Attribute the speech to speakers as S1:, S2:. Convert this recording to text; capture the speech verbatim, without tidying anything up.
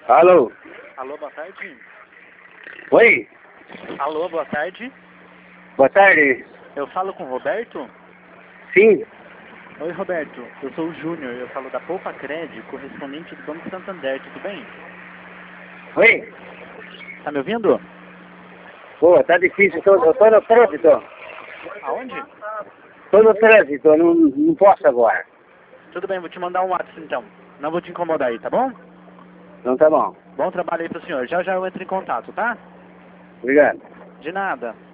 S1: Alô?
S2: Alô, boa tarde.
S1: Oi?
S2: Alô, boa tarde.
S1: Boa tarde.
S2: Eu falo com o Roberto?
S1: Sim?
S2: Oi, Roberto. Eu sou o Júnior. Eu falo da Poupa Cred, correspondente do Banco Santander. Tudo bem?
S1: Oi?
S2: Tá me ouvindo?
S1: Pô, tá difícil. Tô, eu tô no trânsito.
S2: Aonde?
S1: Tô no trânsito, não, não posso agora.
S2: Tudo bem, vou te mandar um WhatsApp então. Não vou te incomodar aí, tá bom?
S1: Não tá bom.
S2: Bom trabalho aí pro senhor. Já já eu entro em contato, tá?
S1: Obrigado.
S2: De nada.